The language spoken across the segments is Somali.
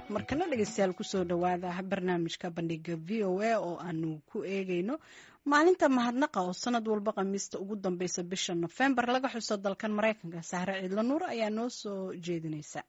markana dhegeystayaal kusoo dhawaada barnaamijka bandhiga VOA oo aanu ku eegayno maalinta mahadnaqa oo sanad walba khamiista ugu dambeysa bisha November laga xuso dalkan Mareykanka. Sahre Ciidla Nuur ayaa noo soo jeedinaysa.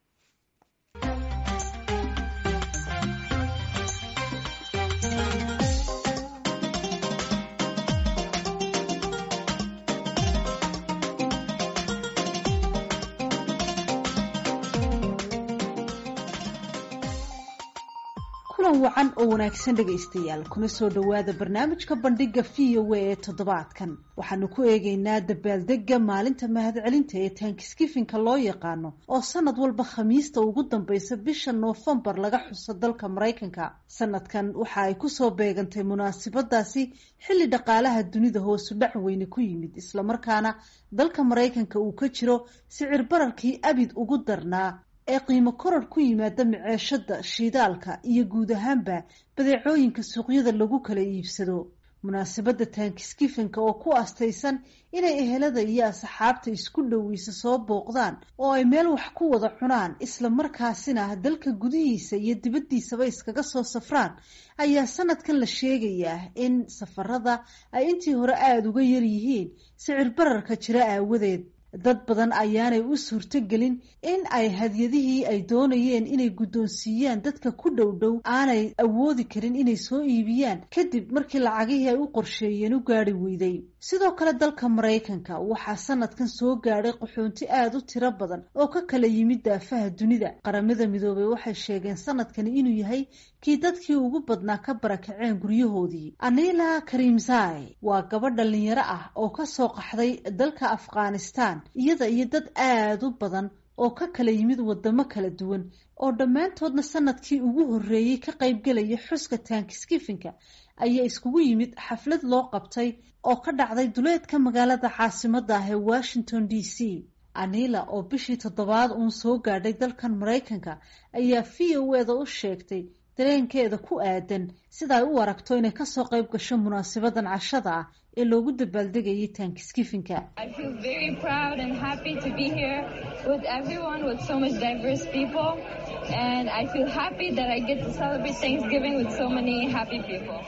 kulan wacan oo wanaagsan dhagaystayaal kuna soo dhawaada barnaamijka bandhiga VOA ee toddobaadkan waxaanu ku eegaynaa dabaaldega maalinta mahadcelinta ee Thanksgiving-ka loo yaqaano oo sanad walba khamiista ugu dambeysa bisha November laga xuso dalka Mareykanka. Sanadkan waxa ay ku soo beegantay munaasabadaasi xilli dhaqaalaha dunida hoos u dhac weyn ku yimid isla markaana dalka Mareykanka uu ka jiro sicir bararkii abid ugu darnaa ee qiimo koror ku yimaada maciishada shidaalka iyo guud ahaanba badeecooyinka suuqyada lagu kala iibsado. munaasabada Thanksgiving-ka oo ku astaysan inay ehelada iyo asxaabta isku dhoweysa soo booqdaan oo ay meel wax ku wada cunaan isla markaasina dalka gudihiisa iyo dibaddiisaba iskaga soo safraan ayaa sanadkan la sheegayaa in safarada ay intii hore aada uga yar yihiin sicir bararka jira aawadeed. dad badan ayaanay u suurtogelin in ay hadyadihii ay doonayeen inay guddoonsiiyaan dadka ku dhow aanay awoodi karin inay soo iibiyaan kadib markii lacagihii ay u qorsheeyeen u gaari weyday. sidoo kale dalka Mareykanka waxaa sanadkan soo gaadhay qaxoonti aada u tiro badan oo ka kala yimid daafaha dunida. qaramada midoobay waxay sheegeen sanadkani inuu yahay kii dadkii ugu badnaa ka barakaceen guryahoodii. Anila Karimzai waa gabadh dhalinyaro ah oo ka soo qaxday dalka Afghanistan iyada iyo dad aada u badan oo ka kala yimid wadamo kala duwan oo dhammaantoodna sanadkii ugu horreeyey ka qaybgelaya xuska Thanksgiving-ka ayaa iskugu yimid xaflad loo qabtay oo ka dhacday duleedka magaalada caasimadda ah ee Washington DC. Anila oo bishii toddobaad uun soo gaadhay dalkan Mareykanka ayaa VOA-da u sheegtay dareenkeeda ku aadan sida ay u aragto inay kasoo qayb gasho munaasabadan cashada ah ee loogu dabaaldegayay Thanksgiving-ka. I feel very proud and happy to be here with everyone, with so much diverse people, and I feel happy that I get to celebrate Thanksgiving with so many happy people.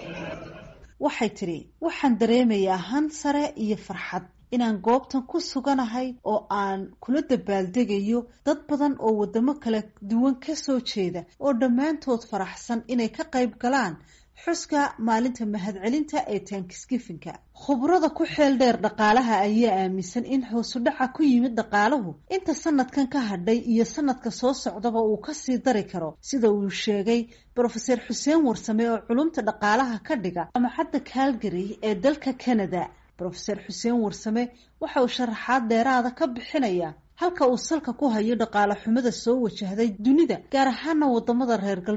waxay tiri waxaan dareemayaa han sare iyo farxad inaan goobtan ku suganahay oo aan kula dabaaldegayo dad badan oo wadamo kala duwan ka soo jeeda oo dhammaantood faraxsan inay ka qayb galaan xuska maalinta mahadcelinta ee Thanksgiving-ka. khubrada ku xeel dheer dhaqaalaha ayaa aaminsan in hoos u dhaca ku yimid dhaqaaluhu inta sanadkan ka hadhay iyo sanadka soo socdaba uu ka sii dari karo, sida uu sheegay Professor Xuseen Warsame oo culumta dhaqaalaha ka dhiga jaamacadda Calgary ee dalka Canada. Professor Xuseen Warsame waxa uu sharaxaad dheeraada ka bixinayaa halka uu salka ku hayo dhaqaale xumada soo wajahday dunida gaar ahaan wadamada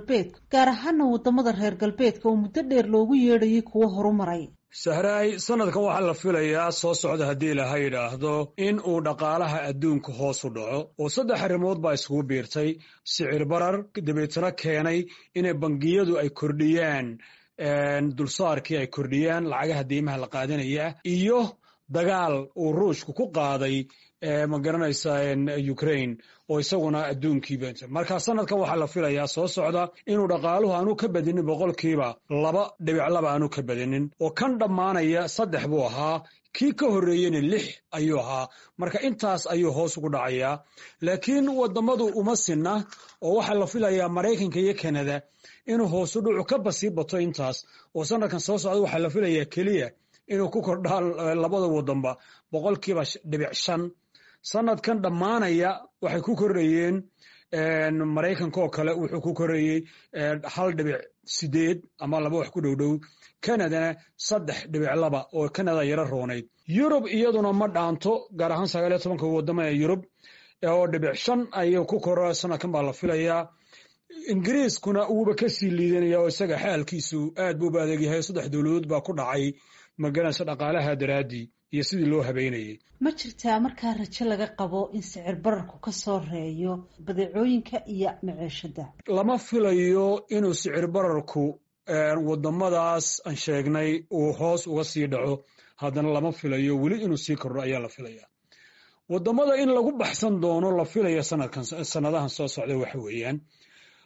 reer galbeedka oo muddo dheer loogu yeedhayay kuwa horumaray. Sahray, sanadkan waxaa la filayaa soo socda haddii la yidhaahdo in uu dhaqaalaha adduunka hoos u dhaco oo saddex arrimood baa isugu biirtay: sicir barar dabeetana keenay inay bangiyadu ay kordhiyaan dulsaarkii ay kordhiyaan lacagaha deymaha la qaadanaya, iyo dagaal uu ruushku ku qaaday ma garanaysaa Ukraine oo isaguna adduunkiiba. marka sanadkan waxaa la filayaa soo socda inuu dhaqaaluhu aanu ka badinin 2.2 aanu ka badinin, oo kan dhammaanaya 3 buu ahaa, kii ka horreeyeyna 6 ayuu ahaa. marka intaas ayuu hoos ugu dhacayaa, laakiin wadamadu uma sinna oo waxaa la filayaa Mareykanka iyo Canada inuu hoos u dhaco ka basii bato intaas, oo sanadkan soo socda waxaa la filayaa keliya inuu ku kordhaan labada wadanba 5%. sanadkan dhammaanaya waxay ku korreeyeen Mareykanka oo kale wuxuu ku korreeyey 1.8 ama 2 wax ku dhow. Canadana 3.2 oo Canada yara roonayd. Yurub iyaduna ma dhaanto, gaar ahaan 19 wadamo ee Yurub oo 5 ayuu ku korraa sanadkan baa la filayaa. Ingiriiskuna uuba ka sii liidanaya oo isaga xaalkiisu aad buu adag yahay. 3 dawladood baa ku dhacay magaranaysa dhaqaalaha daraadii iyo sidii loo habeynayay. ma jirtaa markaa rajo laga qabo in sicir bararku ka soo reeyo badeecooyinka iyo maciishada? lama filayo inuu sicir bararku wadamadaas aan sheegnay uu hoos uga sii dhaco, haddana lama filayo weli inuu sii kordho ayaa la filayaa. wadamada in lagu baxsan doono la filaya sanadahan soo socda waxa weeyaan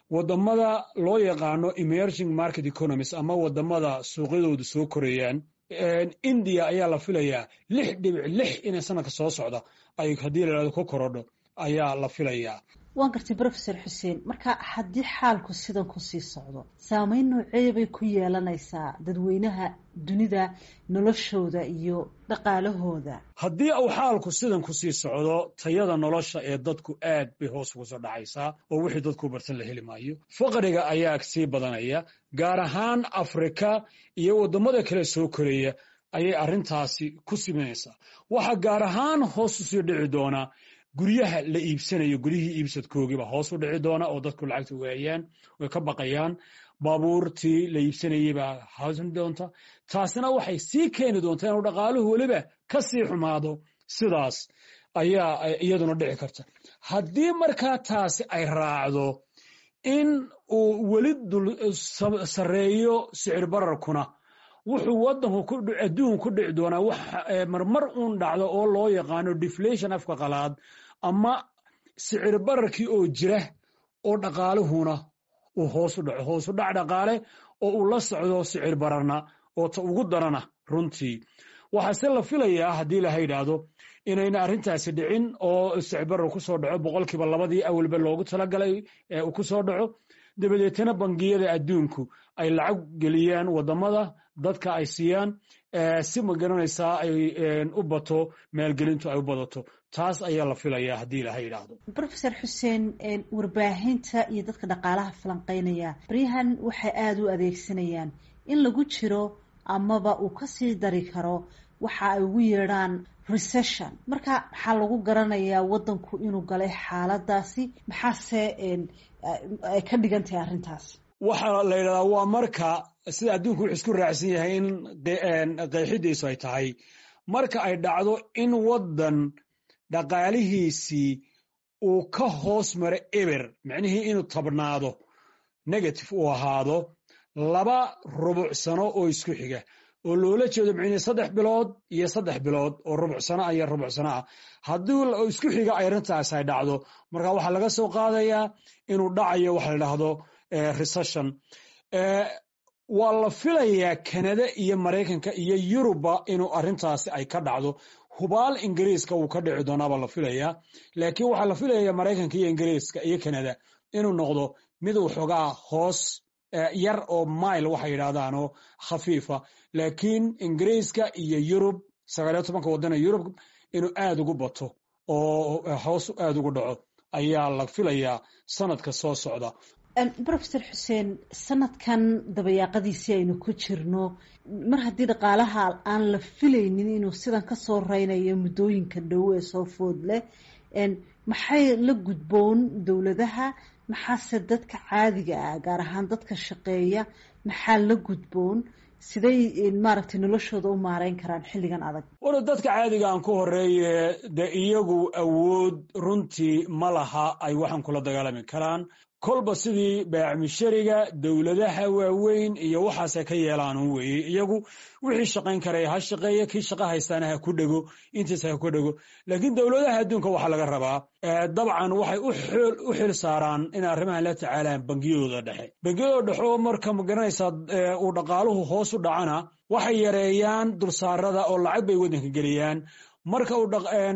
wadamada loo yaqaano emerging market economies ama wadamada suuqyadoodu soo korayaan India ayaa la filayaa 6.6 inay sanadka soo socda ay haddii la yidhahdo ka korodho ayaa la filayaa. waan gartay professor xuseen marka haddii xaalku sidan ku sii socdo saameyn noocee bay ku yeelanaysaa dadweynaha dunida noloshooda iyo dhaqaalahooda? haddii uu xaalku sidan ku sii socdo tayada nolosha ee dadku aad bay hoos ugu soo dhacaysaa oo wixii dadku bartan la heli maayo. faqriga ayaa sii badanaya gaar ahaan Afrika iyo wadamada kale soo koraya ayay arrintaasi ku simanaysaa. waxa gaar ahaan hoos u sii dhici doona guryaha la iibsanayo, guryihii iibsadkoogiiba hoos u dhici doona oo dadku lacagta waayaan way ka baqayaan. baabuurtii la iibsanayay baa haasin doonta. taasina waxay sii keeni doontaa inuu dhaqaaluhu weliba ka sii xumaado. sidaas ayaa iyaduna dhici karta. haddii markaa taasi ay raacdo in uu weli sarreeyo sicir bararkuna, wuxuu wadanku adduunku ku dhici doonaa wax marmar uun dhacdo oo loo yaqaano deflation afka qalaad, ama sicir bararkii oo jira oo dhaqaaluhuna uu hoos u dhaco, hoos u dhac dhaqaale oo uu la socdo sicir bararna oo ta ugu darana. runtii waxaase la filayaa haddii la yidhaahdo inayna arrintaasi dhicin oo sicir barar ku soo dhaco 2% awalba loogu talagalay uu ku soo dhaco, dabadeetana bangiyada adduunku ay lacag geliyaan wadamada, dadka ay siiyaan si ma garanaysaa ay u bato maalgelintu ay u badato. taas ayaa la filayaa haddii la yidhaahdo. professor xuseen warbaahinta iyo dadka dhaqaalaha falanqeynaya baryahan waxay aada u adeegsanayaan in lagu jiro amaba uu kasii dari karo waxa ay ugu yeedhaan recession. marka maxaa lagu garanayaa wadanku inuu galay xaaladaasi? maxaase ay ka dhigan tahay arrintaas? waxaa la yidhahdaa waa marka sida adduunku wuxuu isku raacsan yahay in qeexidiisu ay tahay marka ay dhacdo in wadan dhaqaalihiisii uu ka hoos maro eber, micnihii inuu tabnaado, negative uu ahaado 2 rubuc sano oo isku xiga, oo loola jeedo micnihii 3 bilood iyo 3 bilood oo rubuc sano iyo rubuc sano ah. haddii isku xiga ay arrintaas ay dhacdo, marka waxaa laga soo qaadayaa inuu dhacayo waxa la yidhaahdo recession. waa la filayaa Canada iyo Mareykanka iyo Yuruba inuu arrintaasi ay ka dhacdo. hubaal Ingiriiska uu ka dhici doonaa baa la filayaa, laakiin waxaa la filayaa Mareykanka iyo Ingiriiska iyo Canada inuu noqdo mid uu xogaa hoos yar oo mile waxay yidhaahdaan oo khafiifa. laakiin Ingiriiska iyo Yurub 19 waddan ee Yurub inuu aad ugu bato oo hoos aad ugu dhaco ayaa la filayaa sanadka soo socda. professor xuseen sanadkan dabayaaqadiisii aynu ku jirno, mar haddii dhaqaalaha aan la filaynin inuu sidan ka soo reynayo muddooyinka dhow ee soo food leh, maxay la gudboon dowladaha? maxaase dadka caadiga ah gaar ahaan dadka shaqeeya maxaa la gudboon? siday maaragtay noloshooda u maareyn karaan xilligan adag? wala dadka caadiga aan ku horeeye dee iyagu awood runtii ma laha ay waxaan kula dagaalami karaan. kolba sidii baacmishariga dowladaha waaweyn iyo waxaasay ka yeelaan weeye. iyagu wixii shaqayn karaya ha shaqeeya, kii shaqa haystaana ha ku dhego, intiisa ha ku dhego. laakiin dowladaha adduunka waxaa laga rabaa dabcan waxay u xil saaraan in arrimahan la tacaalaan bangiyadooda dhexe. bangiyadooda dhexe oo marka ma garanaysaa uu dhaqaaluhu hoos u dhacana waxay yareeyaan dulsaarada oo lacag bay waddanka geliyaan. marka uu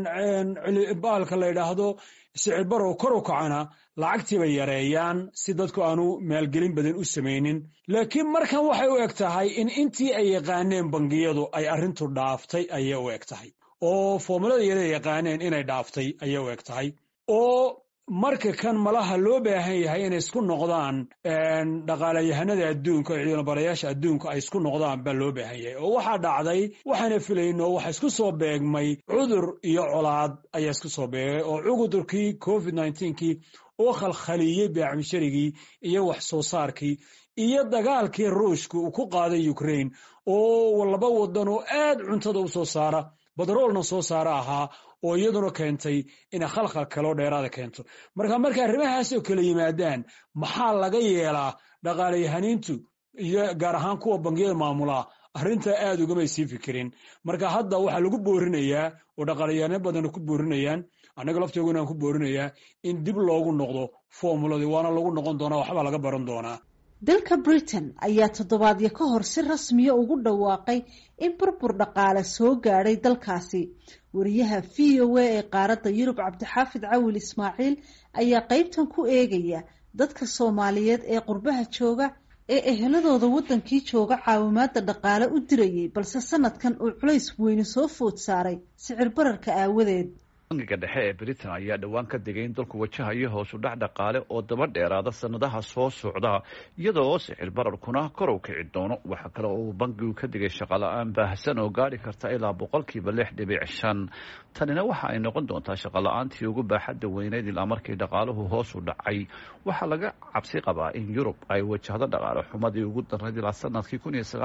baalka la yidhaahdo sicir barow kor u kacana lacagtii bay yareeyaan si dadku aanu maalgelin badan u samaynin. laakiin markan waxay u eg tahay in intii ay yaqaaneen bangiyadu ay arrintu dhaaftay ayay u eg tahay, oo foomulada yara yaqaaneen inay dhaaftay ayay u eg tahay, oo marka kan malaha loo baahan yahay inay isku noqdaan dhaqaalayahanada adduunka iyo ciidanbarayaasha adduunka ay isku noqdaan baa loo baahan yahay. oo waxaa dhacday waxaana filayno waxa isku soo beegmay cudur iyo colaad ayaa isku soo beegay, oo cudurkii COVID-19kii oo khalkhaliyey baacmisharigii iyo wax soo saarkii iyo dagaalkii ruushka uu ku qaaday Ukraine oo 2 wadan oo aad cuntada u soo saara, badroolna soo saara ahaa, oo iyaduna keentay in khalkhal kale oo dheeraada keento. marka arrimahaas oo kala yimaadaan maxaa laga yeelaa? dhaqaalayahaniintu iyo gaar ahaan kuwa bangiyada maamula arrinta aad ugama sii fikirin. marka hadda waxaa lagu boorinayaa oo dhaqaalayahano badan ku boorinayaan annaga lafteegu inaan ku boorinayaa in dib loogu noqdo formuladii waana lagu noqon doonaa waxbaa laga baran doonaa. dalka Britain ayaa toddobaadyo ka hor si rasmiya ugu dhawaaqay in burbur dhaqaale soo gaadhay dalkaasi. wariyaha VOA ee qaaradda Yurub Cabdixaafid Cawil Ismaaciil ayaa qaybtan ku eegaya dadka Soomaaliyeed ee qurbaha jooga ee eheladooda wadankii jooga caawimaada dhaqaale u dirayay, balse sanadkan uu culays weyn soo food saaray sicir bararka aawadeed. bangiga dhexe ee Britain ayaa dhawaan ka digay in dalku wajahayo hoos u dhac dhaqaale oo daba dheeraada sanadaha soo socda, iyadoo sicir bararkuna kor u kici doono. waxa kale oo uu bangigu ka digay shaqo la'aan baahsan oo gaari karta ilaa 6.5%. tanina waxa ay noqon doontaa shaqo la'aantii ugu baaxadda weyneyd ilaa markii dhaqaaluhu hoos u dhacay. waxaa laga cabsi qabaa in Yurub ay wajahdo dhaqaale xumadii ugu darnayd ilaa sanadkii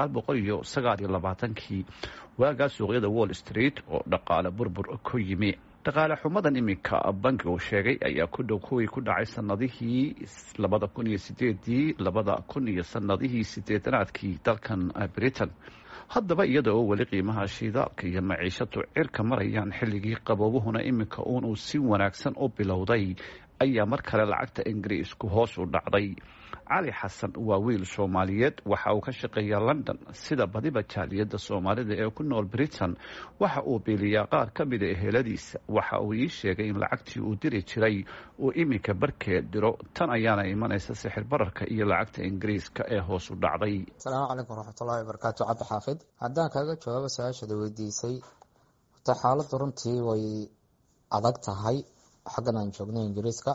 1929 waagaa suuqyada Wall Street oo dhaqaale burbur ku yimi. dhaqaale xumadan iminka bankigu sheegay ayaa ku dhow kuwii ku dhacay sanadihii 2008 iyo sanadihii 80-aadkii dalkan Britain. haddaba iyada oo weli qiimaha shidaalka iyo maciishadu cirka marayaan, xilligii qaboobuhuna iminka uu si wanaagsan u bilowday, ayaa mar kale lacagta ingiriisku hoos u dhacday. cali xasan waa wiil Soomaaliyeed, waxa uu ka shaqeeyaa London sida badiba jaaliyadda Soomaalida ee ku nool Britain. waxa uu biiliyaa qaar ka mid ah eheladiisa. waxa uu ii sheegay in lacagtii uu diri jiray uu iminka barkeed diro. tan ayaana imanaysa sixir bararka iyo lacagta ingiriiska ee hoos u dhacday. asalaamu calaykum waraxmatullaahi wabarakaatu. cabdi xaafid, haddaan kaaga jawaabo su-aashada weydiisay, horta xaaladdu runtii way adag tahay. xaggan aan joognay ingiriiska,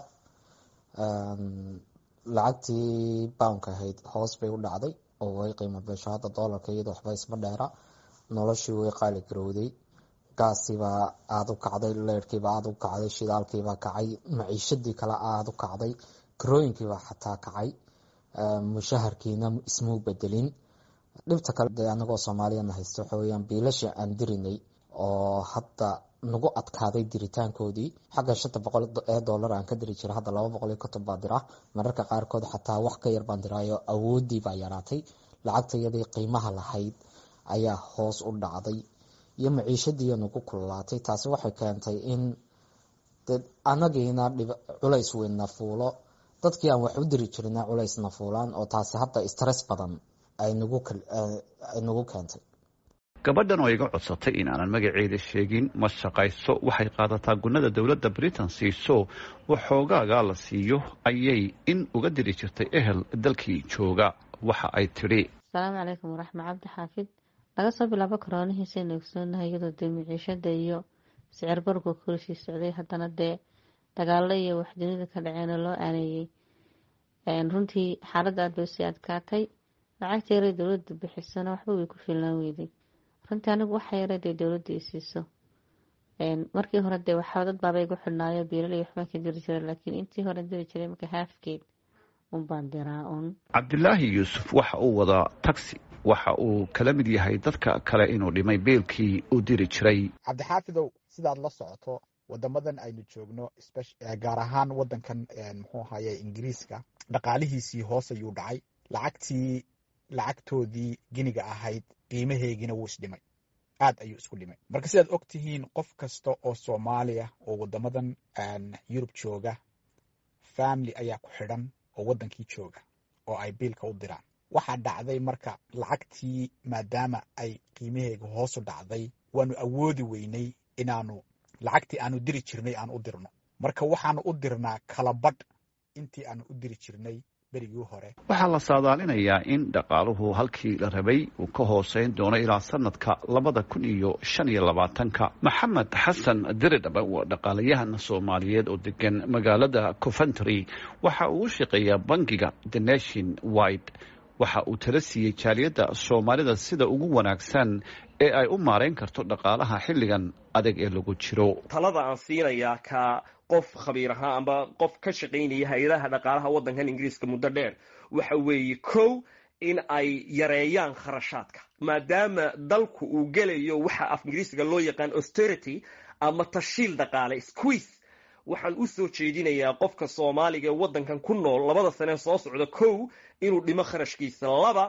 lacagtii poundka ahayd hoos bay u dhacday oo way qiimo beesho. hadda doolarka iyada waxba isma dheera. noloshii way qaali garowday. gaasiibaa aada u kacday, leerhkiibaa aada u kacday, shidaalkiibaa kacay, maciishadii kale aada u kacday, karooyinkiibaa xataa kacay, mushaharkiina ismuu bedelin. dhibta kale dee anagoo soomaaliyana haysta waxa weyaan biilasha aan dirinay oo hadda nagu adkaaday diritaankoodii. xagga $500 aan ka diri jiray hadda $250 baa dira. mararka qaarkood xataa wax ka yar baan diraayo awoodii baa yaraatay. lacagta iyadii qiimaha lahayd ayaa hoos u dhacday iyo maciishadii nagu kululaatay. taasi waxay keentay in anagiina culays weynna fuulo, dadkii aan wax u diri jirina culaysna fuulaan, oo taasi hadda stress badan ay nagu keentay. gabadhan oo iga codsatay in aanan magaceeda sheegin ma shaqayso. waxay qaadataa gunada dowladda Britain siiso, waxoogaaga la siiyo ayay in uga diri jirtay ehel dalkii jooga. waxa ay tidhi, asalaamu calaykum waraxmat cabdi xaafid. laga soo bilaabo koroonihiisaynu ogsoonahay, iyadoo dee maciishada iyo sicir bararku korishii socday, haddana dee dagaalo iyo wax dunida ka dhaceena loo aaneeyey. runtii xaaladda aad bay usii adkaatay. lacagta yaray dowladda bixisana waxba way ku filnaan weyday. runtii anigu waxa yara dee dowladda i siiso. markii hore dee waxaa dad baaba igu xidhnaayo biilal iyo waxbaan ka diri jiray, laakiin intii hore diri jiray marka haafkeed unbaan diraa un. cabdilaahi yuusuf waxa uu wadaa taxi. waxa uu kala mid yahay dadka kale inuu dhimay biilkii uu diri jiray. cabdixaafidow, sidaad la socoto wadamadan aynu joogno, gaar ahaan wadankan muxuu ahaye ingiriiska, dhaqaalihiisii hoos ayuu dhacay. lacagtoodii giniga ahayd qiimaheegina wuu isdhimay, aad ayuu isku dhimay. marka sidaad og tihiin, qof kasta oo Soomaaliya oo wadamadan Yurub jooga, family ayaa ku xidhan oo wadankii jooga oo ay biilka u diraan. waxaa dhacday marka lacagtii maadaama ay qiimaheega hoos u dhacday, waanu awoodi weynay inaanu lacagtii aanu diri jirnay aan u dirno. marka waxaanu u dirnaa kala badh intii aanu u diri jirnay berigii hore. waxaa la saadaalinayaa in dhaqaaluhu halkii la rabay uu ka hooseyn doono ilaa sanadka 2025. maxamed xasan diridhaba waa dhaqaalayahan Soomaaliyeed oo degan magaalada Coventry. waxa uu u shaqeeyaa bangiga The Nation Wide. waxa uu tala siiyey jaaliyadda Soomaalida sida ugu wanaagsan ee ay u maareyn karto dhaqaalaha xilligan adag ee lagu jiro. talada aan siinayaa ka qof khabiir ahaa amba qof ka shaqaynaya hay'adaha dhaqaalaha waddankan Ingiriiska muddo dheer, waxa weeye kow in ay yareeyaan kharashaadka, maadaama dalku uu gelayo waxa af Ingiriisiga loo yaqaan austerity ama tashiil dhaqaale, squeeze. waxaan u soo jeedinayaa qofka Soomaaliga ee waddankan ku nool 2 sano soo socda, kow inuu dhimo kharashkiisa, 2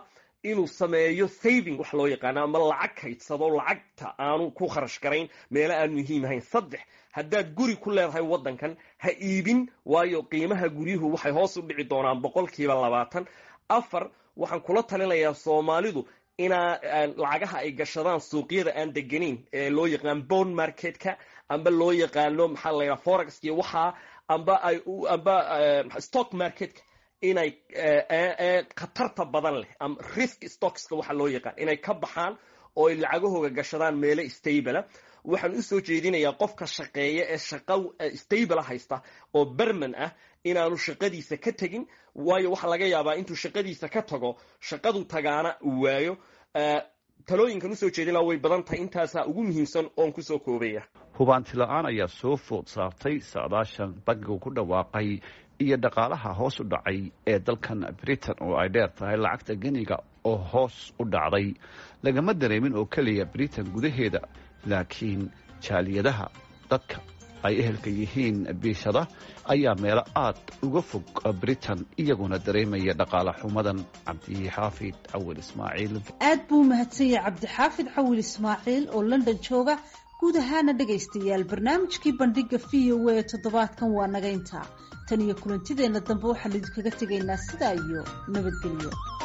inuu sameeyo saving wax loo yaqaano ama lacag kaydsado lacagta aanu ku kharash garayn meelo aan muhiim ahayn. 3 haddaad guri ku leedahay waddankan ha iibin, waayo qiimaha guryuhu waxay hoos u dhici doonaan 20%. 4 waxaan kula talinayaa Soomaalidu ina lacagaha ay gashadaan suuqyada aan deganin ee loo yaqaan bond marketka amba loo yaqaano maxaa la yiraahdaa forex iyo waxa amba stock marketka inay khatarta badan leh am risk stockska waxa loo yaqaan inay ka baxaan oo ay lacagahooga gashadaan meelo stable. waxaan u soo jeedinayaa qofka shaqeeya ee shaqo stable haysta oo berman ah inaanu shaqadiisa ka tagin, waayo waxa laga yaabaa intuu shaqadiisa ka tago shaqadu tagaana uu waayo. talooyinkan u soo jeedinaa way badan tahay, intaasaa ugu muhiimsan oon ku soo koobaya. hubaanti la-aan ayaa soo food saartay saadaashan bankigu ku dhawaaqay iyo dhaqaalaha hoos u dhacay ee dalkan Britain oo ay dheer tahay lacagta geniga oo hoos u dhacday. lagama dareemin oo keliya Britain gudaheeda, laakiin jaaliyadaha dadka ay ehelka yihiin biishada ayaa meelo aad uga fog Britain iyaguna dareemaya dhaqaale xumadan. cabdixaafid cawil ismaaciil aad buu mahadsan yahay cabdixaafid cawil ismaaciil oo London jooga. guud ahaana dhegaystayaal barnaamijkii bandhiga VOA toddobaadkan waa naga intaa. tan iyo kulantideena dambe waxaan idinkaga tegaynaa sidaa iyo nabadgelyo.